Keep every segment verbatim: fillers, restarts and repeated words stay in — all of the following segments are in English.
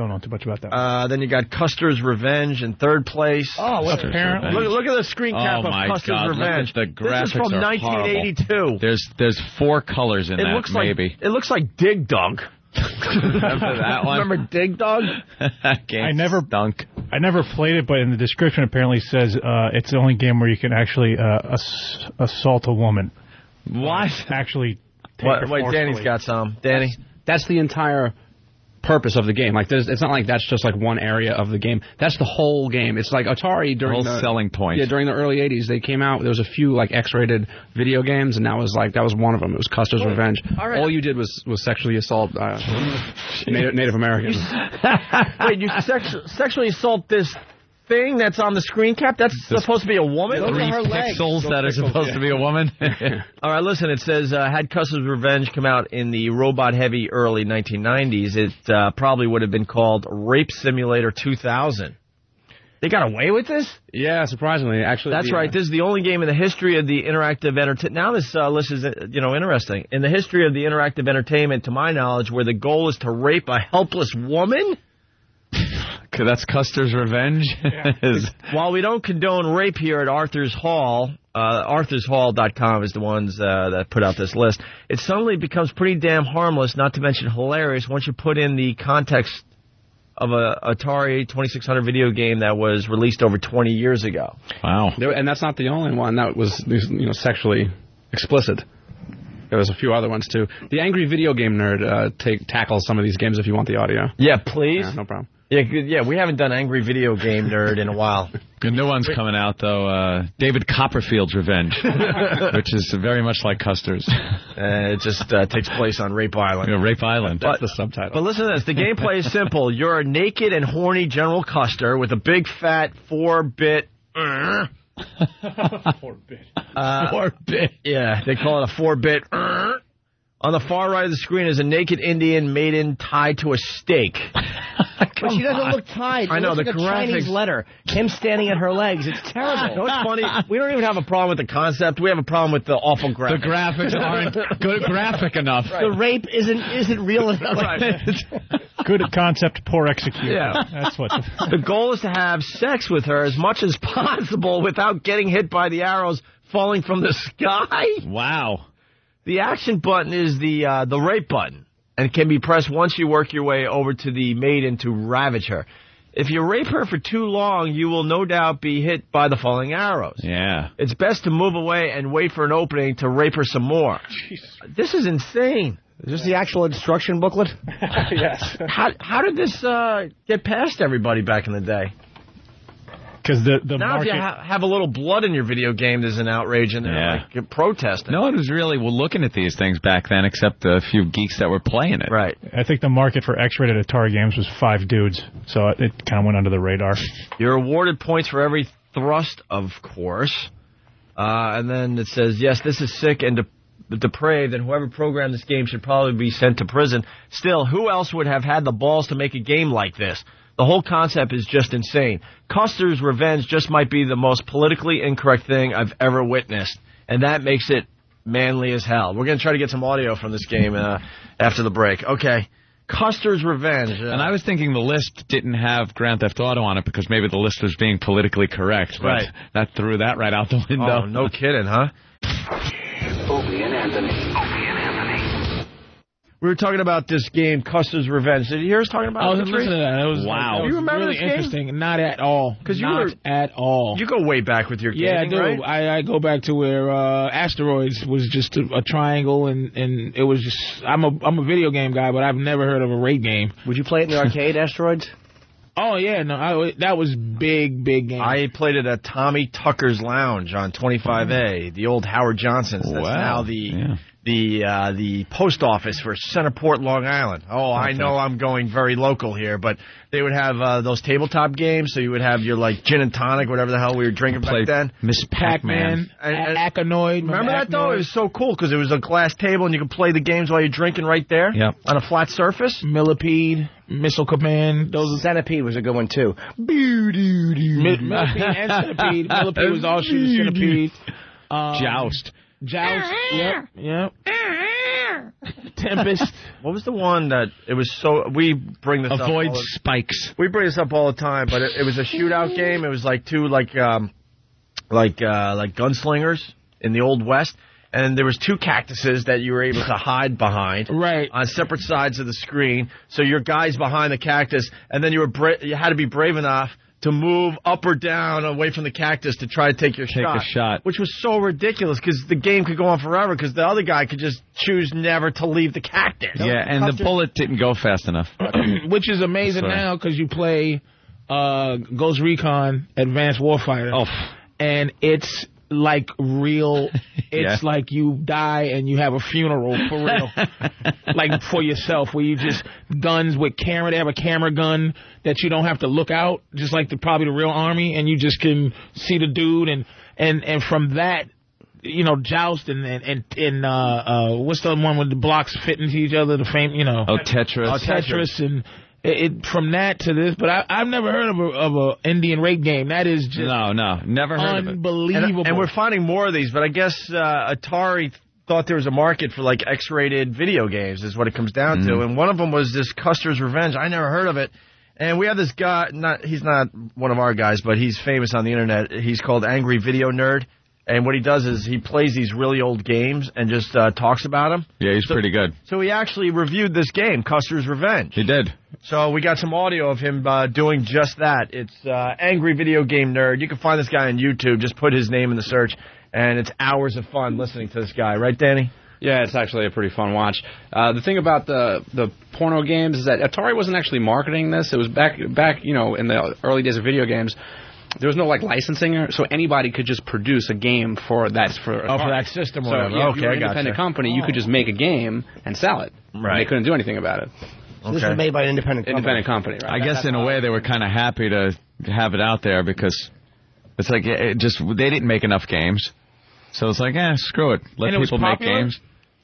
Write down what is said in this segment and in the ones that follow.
Don't know too much about that. Uh, then you got Custer's Revenge in third place. Oh, what's apparently? Look, look at the screen cap oh of my Custer's God, Revenge. Look at the graphics this is from are nineteen eighty-two. horrible. There's there's four colors in it that, looks maybe. Like, it looks like Dig Dug. Remember that one? Remember Dig Dug? I never dunk. I never played it, but in the description apparently says uh, it's the only game where you can actually uh, ass assault a woman. What? Actually, take what, her wait, forcefully. Danny's got some. Danny? That's, that's the entire purpose of the game. Like, there's, it's not like that's just like one area of the game. That's the whole game. It's like Atari during whole the selling point. Yeah, during the early eighties, they came out. There was a few like X-rated video games, and that was like that was one of them. It was Custer's Revenge. All right. All you did was was sexually assault uh, Native, Native Americans. Wait, you sex sexually assault this thing that's on the screen cap? That's This supposed to be a woman? Three pixels that are supposed yeah. to be a woman. All right, listen, it says, uh, had Custer's Revenge come out in the robot-heavy early nineteen nineties, it uh, probably would have been called Rape Simulator two thousand. They got away with this? Yeah, surprisingly. Actually, That's the, right. This is the only game in the history of the interactive entertainment. Now this uh, list is, uh, you know, interesting. In the history of the interactive entertainment, to my knowledge, where the goal is to rape a helpless woman? That's Custer's Revenge. Yeah. While we don't condone rape here at Arthur's Hall, uh, arthurs hall dot com is the ones uh, that put out this list, it suddenly becomes pretty damn harmless, not to mention hilarious, once you put in the context of a Atari twenty-six hundred video game that was released over twenty years ago. Wow. There, and that's not the only one that was, you know, sexually explicit. There was a few other ones too. The Angry Video Game Nerd uh, take tackles some of these games if you want the audio. Yeah, please. Yeah, no problem. Yeah, good, yeah, we haven't done Angry Video Game Nerd in a while. Good new one's coming out, though. Uh, David Copperfield's Revenge, which is very much like Custer's. Uh, it just uh, takes place on Rape Island. Yeah, Rape Island. But, That's the subtitle. But listen to this. The gameplay is simple. You're a naked and horny General Custer with a big, fat, four-bit... Uh, Four-bit. uh, Four-bit. Yeah, they call it a four-bit... Uh. On the far right of the screen is a naked Indian maiden tied to a stake. But she doesn't look tied. She I know, looks the like a Chinese graphics- letter. Him standing at her legs. It's terrible. You know what's funny? We don't even have a problem with the concept. We have a problem with the awful graphics. The graphics aren't good graphic enough. The rape isn't isn't real enough. Good concept, poor execution. Yeah. That's what. The goal is to have sex with her as much as possible without getting hit by the arrows falling from the sky. Wow. The action button is the uh, the rape button, and can be pressed once you work your way over to the maiden to ravage her. If you rape her for too long, you will no doubt be hit by the falling arrows. Yeah. It's best to move away and wait for an opening to rape her some more. Jesus. This is insane. Is this the actual instruction booklet? Yes. How how did this uh, get past everybody back in the day? Because the, the Now market... if you ha have a little blood in your video game, there's an outrage and they're Yeah. like protesting. No one was really looking at these things back then except a few geeks that were playing it. Right. I think the market for X-rated Atari games was five dudes, so it kind of went under the radar. You're awarded points for every thrust, of course. Uh, and then it says, yes, this is sick and de depraved, and whoever programmed this game should probably be sent to prison. Still, who else would have had the balls to make a game like this? The whole concept is just insane. Custer's Revenge just might be the most politically incorrect thing I've ever witnessed, and that makes it manly as hell. We're going to try to get some audio from this game uh, after the break. Okay. Custer's Revenge. Uh, And I was thinking the list didn't have Grand Theft Auto on it because maybe the list was being politically correct. But Right. that threw that right out the window. Oh, no kidding, huh? Opie and Anthony. Opie and Anthony. We were talking about this game, Custer's Revenge. Did you hear us talking about I was it? listening to that. It was, Wow. That was You remember really this game? interesting. Not at all. 'Cause you Not were- at all. You go way back with your Yeah, I gaming, do. right? I, I go back to where uh, Asteroids was just a, a triangle, and, and it was just. I'm a I'm a video game guy, but I've never heard of a raid game. Would you play it in the arcade, Asteroids? Oh yeah, no, I, that was big, big game. I played it at Tommy Tucker's Lounge on twenty-five A, the old Howard Johnson's. That's Wow. now the Yeah. the uh, the post office for Centerport, Long Island. Oh, I know I'm going very local here, but they would have uh, those tabletop games, so you would have your like gin and tonic, whatever the hell we were drinking back Played then. Miss Pac-Man. Pac-Man, And- and- A- Acanoid. Remember that though? Acanoid? It was so cool because it was a glass table and you could play the games while you're drinking right there. Yep. On a flat surface. Millipede, Missile Command. Those are Centipede was a good one, too. Mi- Millipede and Centipede. Millipede was all shooting Centipede. Um, Joust. Joust. Yep. Yep. Tempest. What was the one that it was so we bring this Avoid up all the, spikes. we bring this up all the time, but it, it was a shootout game. It was like two like um like uh like gunslingers in the Old West, and there was two cactuses that you were able to hide behind, right, on separate sides of the screen. So your guy's behind the cactus, and then you were bra- you had to be brave enough to move up or down away from the cactus to try to take your Take shot. a shot. Which was so ridiculous because the game could go on forever because the other guy could just choose never to leave the cactus. Yeah, and the bullet didn't go fast enough. Which is amazing Sorry. now because you play uh, Ghost Recon Advanced Warfighter. Oh. And it's like real. It's Yeah. like you die and you have a funeral for real. Like for yourself, where you just guns with camera. They have a camera gun that you don't have to look out, just like the probably the real army, and you just can see the dude. And and and from that, you know, joust and and and, and uh, uh, what's the one with the blocks fit into each other? The fame, you know, Oh, Tetris. uh, Tetris and. It, it from that to this, but I, I've never heard of a of a Indian rape game. That is just No, no, never heard of it. unbelievable. And, and we're finding more of these, but I guess uh, Atari thought there was a market for like X-rated video games is what it comes down to. And one of them was this Custer's Revenge. I never heard of it. And we have this guy, not he's not one of our guys, but he's famous on the internet. He's called Angry Video Nerd. And what he does is he plays these really old games and just uh, talks about them. Yeah, he's So- pretty good. So he actually reviewed this game, Custer's Revenge. He did. So we got some audio of him uh, doing just that. It's uh, Angry Video Game Nerd. You can find this guy on YouTube. Just put his name in the search, and it's hours of fun listening to this guy. Right, Danny? Yeah, it's actually a pretty fun watch. Uh, the thing about the the porno games is that Atari wasn't actually marketing this. It was back back you know in the early days of video games. There was no like licensing, or, so anybody could just produce a game for that's for Oh, Atari. for that system or So whatever. yeah, if Okay, you were I an independent gotcha. company, you could just make a game and sell it. Right. And they couldn't do anything about it. So This is made by an independent company. Independent company, right? I guess in a way they were kind of happy to have it out there because it's like it just they didn't make enough games, so it's like, eh, screw it. Let And it was people make popular? games.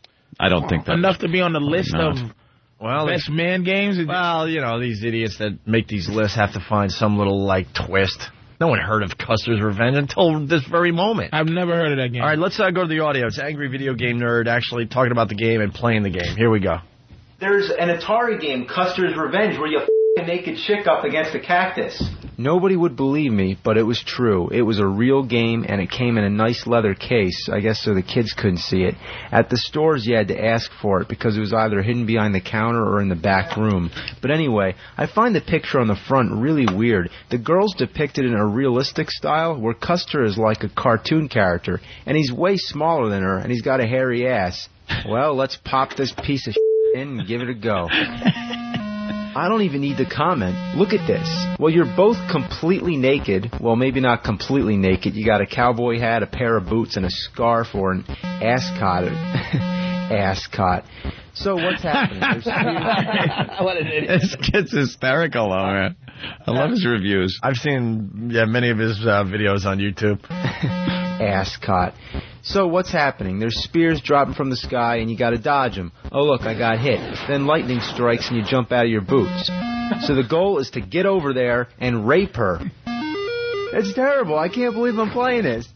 I don't think that enough to be on the list not. of Well, they- best man games. well, you know, these idiots that make these lists have to find some little, like, twist. No one heard of Custer's Revenge until this very moment. I've never heard of that game. All right, let's uh, go to the audio. It's Angry Video Game Nerd actually talking about the game and playing the game. Here we go. There's an Atari game, Custer's Revenge, where you f*** a naked chick up against a cactus. Nobody would believe me, but it was true. It was a real game, and it came in a nice leather case, I guess so the kids couldn't see it. At the stores, you had to ask for it, because it was either hidden behind the counter or in the back room. But anyway, I find the picture on the front really weird. The girl's depicted in a realistic style, where Custer is like a cartoon character, and he's way smaller than her, and he's got a hairy ass. Well, let's pop this piece of shit in and give it a go. I don't even need to comment. Look at this. Well, you're both completely naked. Well, maybe not completely naked. You got a cowboy hat, a pair of boots, and a scarf or an ascot. Ascot. So what's happening? There's spears- What an idiot. This kid's hysterical, though, man. I love his reviews. I've seen yeah many of his uh, videos on YouTube. Ascot. So what's happening? There's spears dropping from the sky, and you got to dodge them. Oh, look, I got hit. Then lightning strikes, and you jump out of your boots. So the goal is to get over there and rape her. It's terrible. I can't believe I'm playing this.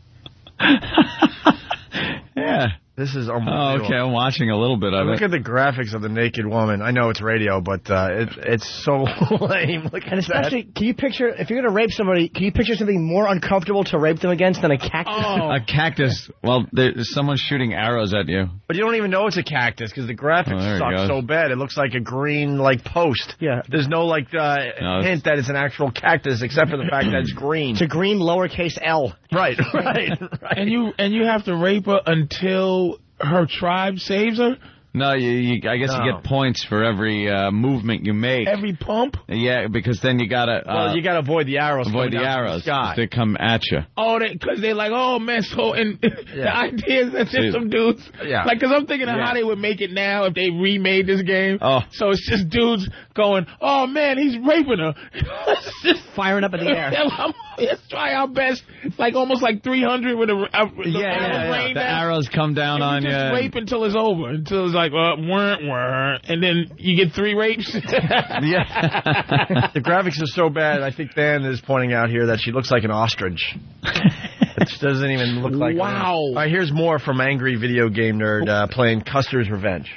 Yeah. This is Oh, unbelievable. okay. I'm watching a little bit of Look it. at the graphics of the naked woman. I know it's radio, but uh, it, it's so lame. Look And at that. especially, can you picture, if you're going to rape somebody, can you picture something more uncomfortable to rape them against than a cactus? Oh. A cactus. Well, there's someone shooting arrows at you. But you don't even know it's a cactus because the graphics Oh, there it suck goes. so bad. It looks like a green like post. Yeah. There's no like uh, No, it's- hint that it's an actual cactus except for the fact that it's green. It's a green lowercase L. Right, right, right. And you and you have to rape her until her tribe saves her. No, you, you, I guess No. you get points for every uh, movement you make. Every pump. Yeah, because then you gotta uh, well, you got to avoid the arrows. avoid coming the down from arrows sky. if they come at you. Oh, because they, are like, oh man, so and the Yeah. idea is that See, there's some dudes, yeah. like, because I'm thinking of Yeah. how they would make it now if they remade this game. Oh. So it's just dudes going, oh man, he's raping her. It's just Firing up in the air. Let's try our best. It's like almost like three hundred with a, a the Yeah, yeah, arrows yeah. rain The down. arrows come down And on you you. just rape until it's over, until it's like, uh, wah, wah, and then you get three rapes. Yeah. The graphics are so bad. I think Dan is pointing out here that she looks like an ostrich. It doesn't even look like. Wow. All right, here's more from Angry Video Game Nerd uh, playing Custer's Revenge.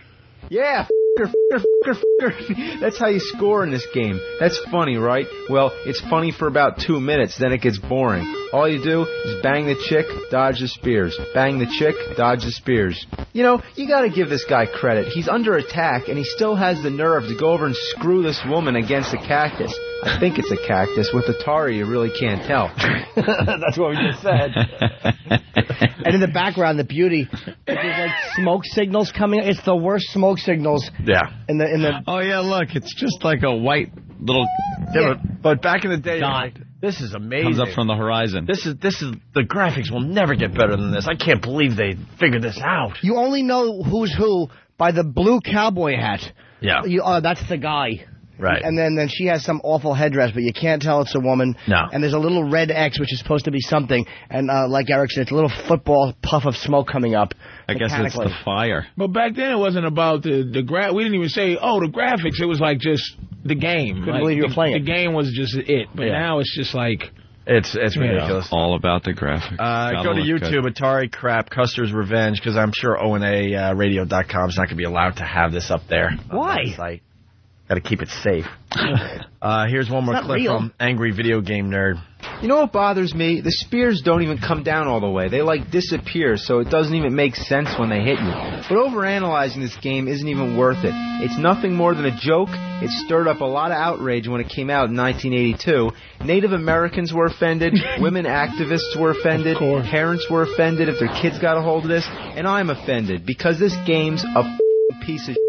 Yeah, f***er, f***er, f***er, f***er. That's how you score in this game. That's funny, right? Well, it's funny for about two minutes, then it gets boring. All you do is bang the chick, dodge the spears. Bang the chick, dodge the spears. You know, you gotta give this guy credit. He's under attack, and he still has the nerve to go over and screw this woman against a cactus. I think it's a cactus. With Atari, you really can't tell. That's what we just said. And in the background, the beauty, there's like smoke signals coming. It's the worst smoke signals. Yeah. In the in the. Oh yeah, look, it's just like a white little. Yeah, but, but back in the day, like, this is amazing. Comes up from the horizon. This is this is the graphics will never get better than this. I can't believe they figured this out. You only know who's who by the blue cowboy hat. Yeah. You, oh, that's the guy. Right. And then, then she has some awful headdress, but you can't tell it's a woman. No. And there's a little red X, which is supposed to be something. And uh, like Eric said, it's a little football puff of smoke coming up. I guess it's the fire. But back then it wasn't about the the gra- We didn't even say, oh, the graphics. It was like just the game. Couldn't like, believe you were the, playing The it. game was just it. But Yeah. now it's just like... It's it's You know. ridiculous. All about the graphics. Uh, Gotta go to look YouTube, good. Atari Crap, Custer's Revenge, because I'm sure O N A uh, radio dot com is not going to be allowed to have this up there. Why? Got to keep it safe. uh, here's one more It's not clip real. from Angry Video Game Nerd. You know what bothers me? The spears don't even come down all the way. They, like, disappear, so it doesn't even make sense when they hit you. But overanalyzing this game isn't even worth it. It's nothing more than a joke. It stirred up a lot of outrage when it came out in nineteen eighty-two. Native Americans were offended. Women activists were offended. Parents were offended if their kids got a hold of this. And I'm offended, because this game's a f***ing piece of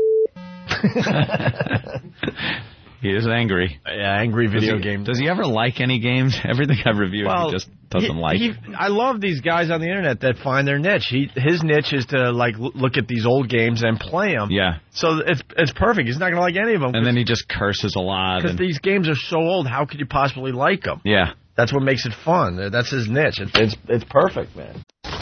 He is angry. Yeah, angry video does he, game. Does he ever like any games? Everything I've reviewed, Well, he just doesn't he- like. he- I love these guys on the internet that find their niche. He, his niche is to like l- look at these old games and play them. Yeah. So it's it's perfect. He's not going to like any of them. And then he just curses a lot. Because and- these games are so old, how could you possibly like them? Yeah. That's what makes it fun. That's his niche. It's it's, it's perfect, man.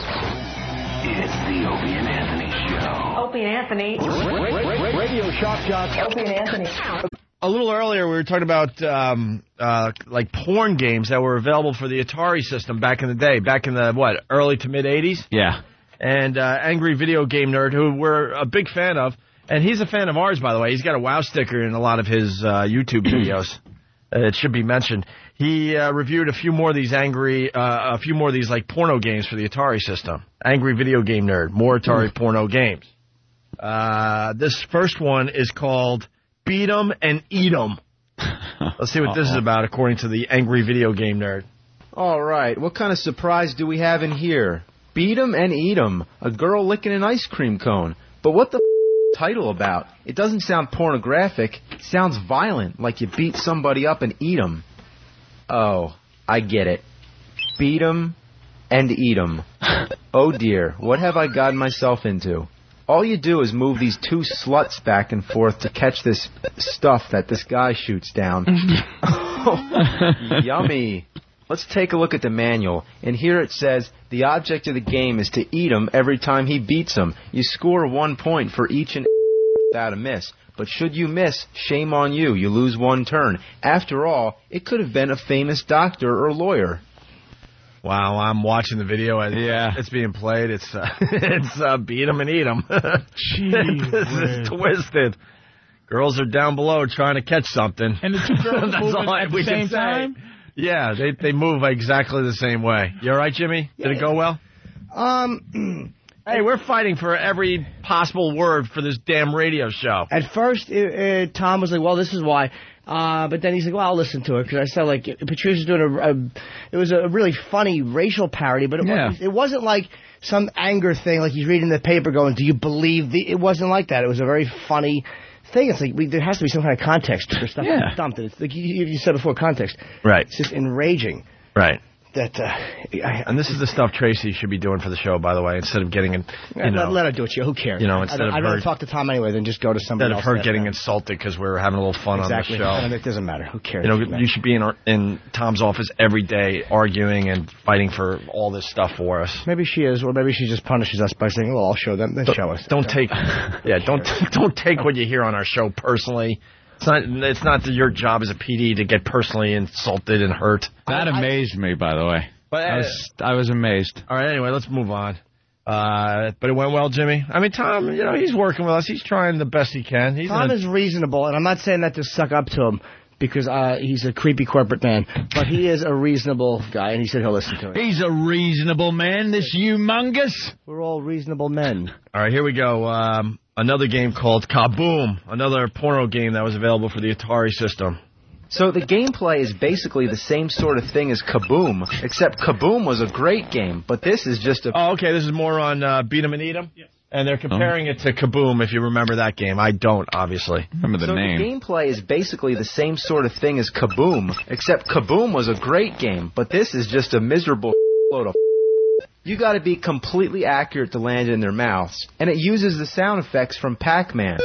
It's the Opie and Anthony Show. Opie and Anthony. Radio Shock Jocks. Opie and Anthony. A little earlier, we were talking about um, uh, like porn games that were available for the Atari system back in the day, back in the, what, early to mid-eighties? Yeah. And uh, Angry Video Game Nerd, who we're a big fan of, and he's a fan of ours, by the way. He's got a WoW sticker in a lot of his uh, YouTube videos. Uh, it should be mentioned. He uh, reviewed a few more of these angry, uh, a few more of these like porno games for the Atari system. Angry Video Game Nerd, more Atari porno games. Uh, this first one is called Beat 'em and Eat 'em. Let's see what this is about, according to the Angry Video Game Nerd. All right, what kind of surprise do we have in here? Beat 'em and eat 'em. A girl licking an ice cream cone. But what the f- title about? It doesn't sound pornographic. It sounds violent, like you beat somebody up and eat 'em. Oh, I get it. Beat 'em and eat 'em. Oh dear, what have I gotten myself into? All you do is move these two sluts back and forth to catch this stuff that this guy shoots down. Oh, yummy. Let's take a look at the manual. And here it says, the object of the game is to eat him every time he beats him. You score one point for each and without a miss. But should you miss, shame on you. You lose one turn. After all, it could have been a famous doctor or lawyer. Wow, I'm watching the video. As Yeah. It's being played. It's uh, it's uh, beat 'em and eat 'em. Jeez, This man. is twisted. Girls are down below trying to catch something. And the two girls That's moving all at the we can same say. time? Yeah, they they move exactly the same way. You all right, Jimmy? Did it go well? Um, Hey, we're fighting for every possible word for this damn radio show. at first, uh, uh, Tom was like, well, this is why. Uh, but then he's like, well, I'll listen to it, because I said, like, Patricia's doing a, a, it was a really funny racial parody, but it, Yeah. wasn't, it wasn't like some anger thing, like he's reading the paper going, do you believe the, it wasn't like that. It was a very funny thing. It's like, we, there has to be some kind of context for stuff Yeah. that's dumped. It's like you, you said before, context. Right, It's just enraging right. that, uh, I, And this is the stuff Tracy should be doing for the show, by the way, instead of getting, in, you know, let, let her do it. You. Who cares? you know, I instead don't- of I'd rather her- talk to Tom anyway than just go to somebody instead of else. her that- getting that- insulted because we're having a little fun Exactly. on the show. And it doesn't matter. Who cares? You know, you should be in our, in Tom's office every day arguing and fighting for all this stuff for us. Maybe she is, or maybe she just punishes us by saying, well, I'll show them. Then show us. Don't take, yeah, don't don't take what you hear on our show personally. It's not it's not your job as a P D to get personally insulted and hurt. That amazed me, by the way. But I was, I was amazed. all right, anyway, let's move on. Uh, but it went well, Jimmy. I mean, Tom, you know, he's working with us. He's trying the best he can. He's Tom a, is reasonable, and I'm not saying that to suck up to him because uh, he's a creepy corporate man, but he is a reasonable guy, and he said he'll listen to it. He's a reasonable man, this humongous. We're all reasonable men. All right, here we go. Um, another game called Kaboom, another porno game that was available for the Atari system. So the gameplay is basically the same sort of thing as Kaboom, except Kaboom was a great game, but this is just a... Oh, okay, this is more on uh, Beat 'em and Eat 'em? Yes. And they're comparing oh. it to Kaboom, if you remember that game. I don't, obviously. Remember the so name. So the gameplay is basically the same sort of thing as Kaboom, except Kaboom was a great game, but this is just a miserable load of... You got to be completely accurate to land in their mouths, and it uses the sound effects from Pac-Man.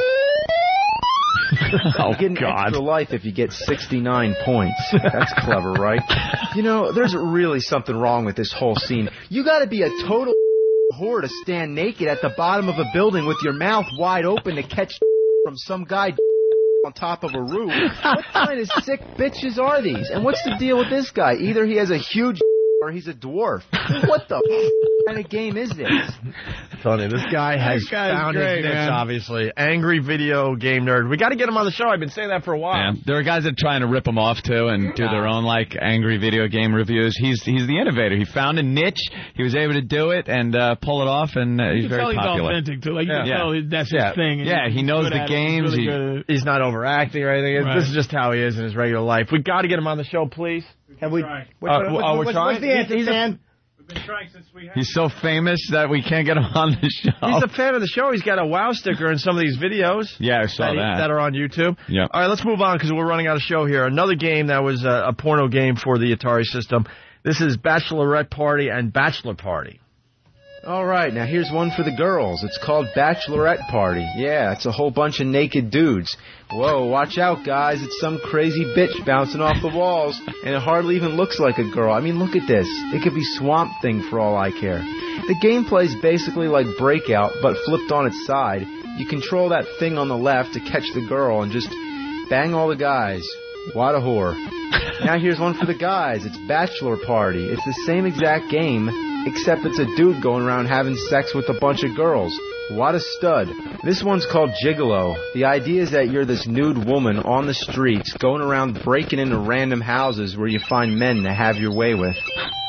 Oh, you get an God. extra life if you get sixty-nine points. That's clever, right? You know, there's really something wrong with this whole scene. You got to be a total whore to stand naked at the bottom of a building with your mouth wide open to catch from some guy on top of a roof. What kind of sick bitches are these? And what's the deal with this guy? Either he has a huge or he's a dwarf. What the kind of game is this? Tony, this guy has This guy's found great, his niche, man. obviously. Angry video game nerd. We got to get him on the show. I've been saying that for a while. Yeah, there are guys that are trying to rip him off too and do their own like angry video game reviews. He's he's the innovator. He found a niche. He was able to do it and uh, pull it off, and uh, he's you can very tell popular. He's authentic too. Like you Yeah. can tell that's Yeah. his thing. and Yeah, he he's knows good the at it. games. He's He- really good at it. He's not overacting or anything. Right. This is just how he is in his regular life. We got to get him on the show, please. Have we? Try. What, Uh, what, oh, what, we're what's, trying? what's the answer, He's a- Dan? We've been trying since we had. He's so famous that we can't get him on the show. He's a fan of the show. He's got a WoW sticker in some of these videos. Yeah, I saw that, he- that. that are on YouTube. Yeah. All right, let's move on because we're running out of show here. Another game that was a, a porno game for the Atari system. This is Bachelorette Party and Bachelor Party. All right, now here's one for the girls. It's called Bachelorette Party. Yeah, it's a whole bunch of naked dudes. Whoa, watch out, guys. It's some crazy bitch bouncing off the walls, and it hardly even looks like a girl. I mean, look at this. It could be Swamp Thing for all I care. The gameplay's basically like Breakout, but flipped on its side. You control that thing on the left to catch the girl and just bang all the guys. What a whore. Now here's one for the guys. It's Bachelor Party. It's the same exact game, except it's a dude going around having sex with a bunch of girls. What a stud. This one's called Gigolo. The idea is that you're this nude woman on the streets going around breaking into random houses where you find men to have your way with.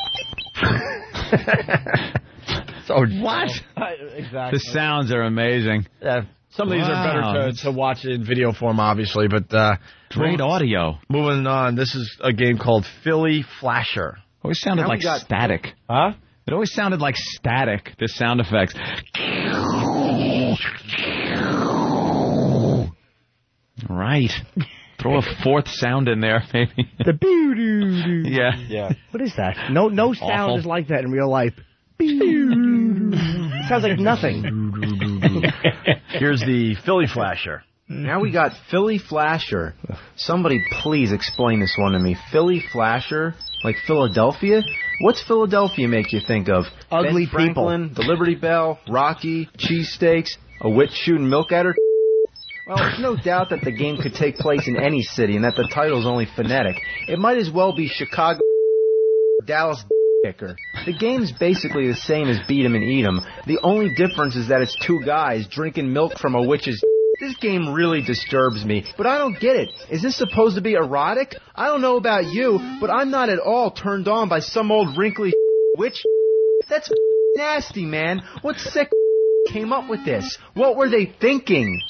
So What? Exactly. The sounds are amazing. Yeah. Some of these Wow. are better to, to watch in video form, obviously, but uh, Great move- audio. moving on. This is a game called Philly Flasher. Always sounded Now we like got- static. Huh? It always sounded like static, the sound effects. Right. Throw a fourth sound in there, maybe. The boo doo doo. Yeah. Yeah. What is that? No, no sound Awful. is like that in real life. It sounds like nothing. Here's the Philly Flasher. Now we got Philly Flasher. Somebody please explain this one to me. Philly Flasher? Like Philadelphia? What's Philadelphia make you think of? Ugly Ben Franklin, people. the Liberty Bell, Rocky, cheesesteaks, a witch shooting milk at her? Well, there's no doubt that the game could take place in any city and that the title's only phonetic. It might as well be Chicago, Dallas, kicker. The game's basically the same as Beat 'em and Eat 'em. The only difference is that it's two guys drinking milk from a witch's. This game really disturbs me, but I don't get it. Is this supposed to be erotic? I don't know about you, but I'm not at all turned on by some old wrinkly witch. That's nasty, man. What sick came up with this? What were they thinking?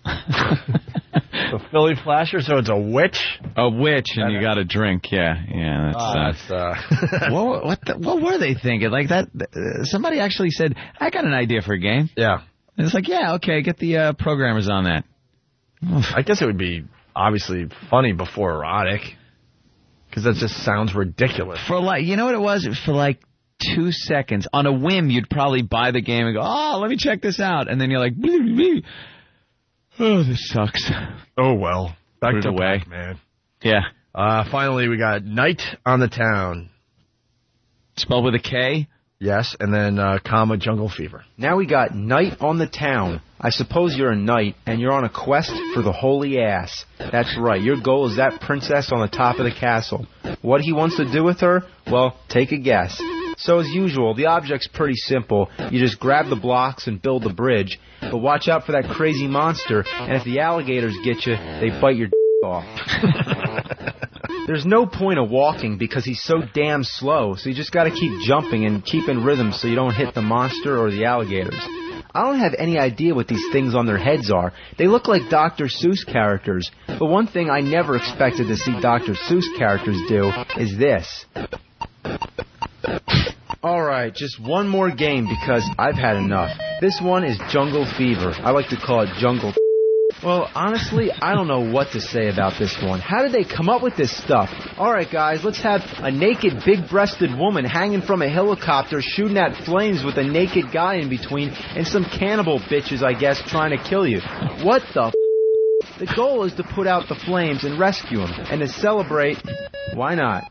The Philly Flasher, so it's a witch? A witch, and you got a drink. Yeah, yeah. That's, Oh, uh, that's, uh... what what, the, what were they thinking? Like that? Uh, somebody actually said, "I got an idea for a game." yeah. And it's like, yeah, okay, get the uh, programmers on that. I guess it would be obviously funny before erotic, because that just sounds ridiculous. For like, you know what it was? For like two seconds, on a whim, you'd probably buy the game and go, "Oh, let me check this out," and then you're like, "Blee, blee. Oh, this sucks." Oh well, back Put it to away. Pac-Man. Yeah, Uh, finally, we got Night on the Town. spelled with a K. Yes, and then uh, comma Jungle Fever. Now we got Knight on the Town. I suppose you're a knight, and you're on a quest for the holy ass. That's right, your goal is that princess on the top of the castle. What he wants to do with her? Well, take a guess. So as usual, the object's pretty simple. You just grab the blocks and build the bridge. But watch out for that crazy monster, and if the alligators get you, they bite your d*** off. There's no point of walking because he's so damn slow, so you just gotta keep jumping and keep in rhythm so you don't hit the monster or the alligators. I don't have any idea what these things on their heads are. They look like Doctor Seuss characters. But one thing I never expected to see Doctor Seuss characters do is this. Alright, just one more game because I've had enough. This one is Jungle Fever. I like to call it Jungle. Well, honestly, I don't know what to say about this one. How did they come up with this stuff? Alright guys, let's have a naked, big-breasted woman hanging from a helicopter shooting at flames with a naked guy in between and some cannibal bitches, I guess, trying to kill you. What the f***? The goal is to put out the flames and rescue them. And to celebrate, why not?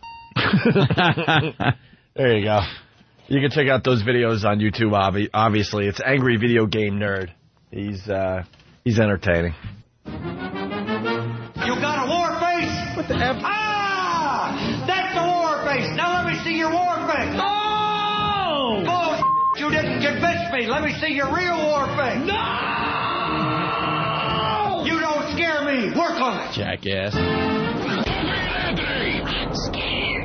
There you go. You can check out those videos on YouTube, obvi- obviously. It's Angry Video Game Nerd. He's, uh... He's entertaining. You got a war face? What the F? Ah! That's the war face! Now let me see your war face! Oh! Bull, you didn't convince me! Let me see your real war face! No! You don't scare me! Work on it! Jackass. I'm scared.